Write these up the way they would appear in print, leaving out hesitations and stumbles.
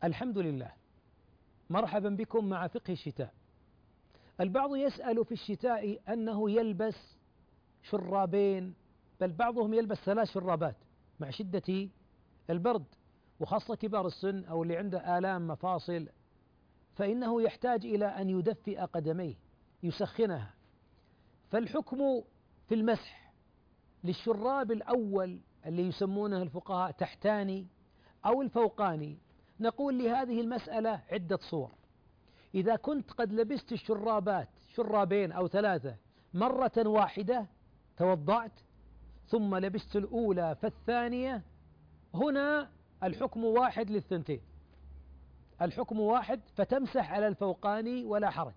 الحمد لله، مرحبا بكم مع فقه الشتاء. البعض يسأل في الشتاء أنه يلبس شرابين، بل بعضهم يلبس 3 شرابات مع شدة البرد، وخاصة كبار السن أو اللي عنده آلام مفاصل، فإنه يحتاج إلى أن يدفئ قدميه يسخنها. فالحكم في المسح للشراب الأول اللي يسمونه الفقهاء تحتاني أو الفوقاني، نقول لهذه المسألة عدة صور. إذا كنت قد لبست الشرابات شرابين أو 3 مرة واحدة توضعت، ثم لبست الأولى فالثانية، هنا الحكم واحد للثنتين، الحكم واحد، فتمسح على الفوقاني ولا حرج.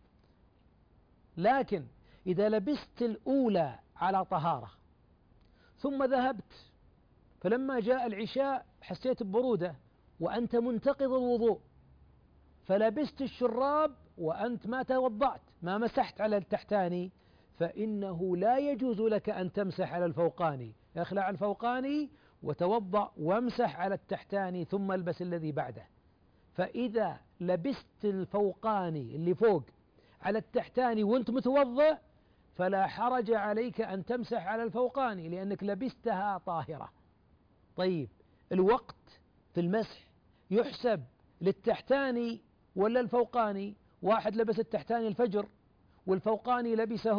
لكن إذا لبست الأولى على طهارة ثم ذهبت فلما جاء العشاء حسيت ببرودة وأنت منتقض الوضوء، فلبست الشراب وأنت ما توضعت، ما مسحت على التحتاني، فإنه لا يجوز لك أن تمسح على الفوقاني، اخلع الفوقاني وتوضأ وامسح على التحتاني ثم البس الذي بعده. فإذا لبست الفوقاني اللي فوق على التحتاني وانت متوضأ فلا حرج عليك أن تمسح على الفوقاني لأنك لبستها طاهرة. طيب، الوقت في المسح يحسب للتحتاني ولا الفوقاني؟ واحد لبس التحتاني الفجر والفوقاني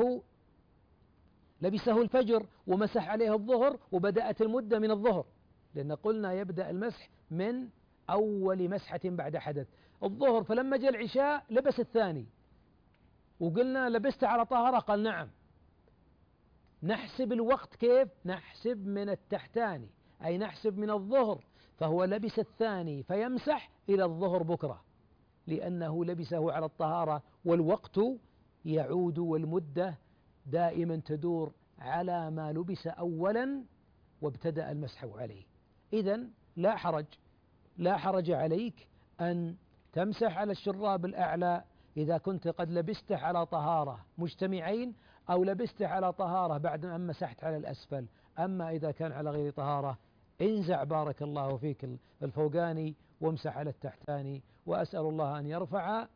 لبسه الفجر ومسح عليه الظهر، وبدأت المدة من الظهر، لأن قلنا يبدأ المسح من أول مسحة بعد حدث الظهر، فلما جاء العشاء لبس الثاني وقلنا لبست على طهارة، قال نعم. نحسب الوقت كيف؟ نحسب من التحتاني، أي نحسب من الظهر، فهو لبس الثاني فيمسح إلى الظهر بكرة لأنه لبسه على الطهارة، والوقت يعود والمدة دائما تدور على ما لبس أولا وابتدأ المسح عليه. إذن لا حرج عليك أن تمسح على الشراب الأعلى إذا كنت قد لبسته على طهارة مجتمعين، أو لبسته على طهارة بعد أن مسحت على الأسفل. أما إذا كان على غير طهارة انزع بارك الله فيك الفوقاني وامسح على التحتاني. وأسأل الله أن يرفع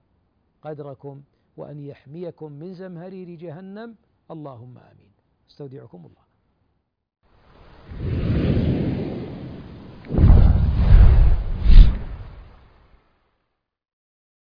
قدركم وأن يحميكم من زمهرير جهنم، اللهم آمين. استودعكم الله.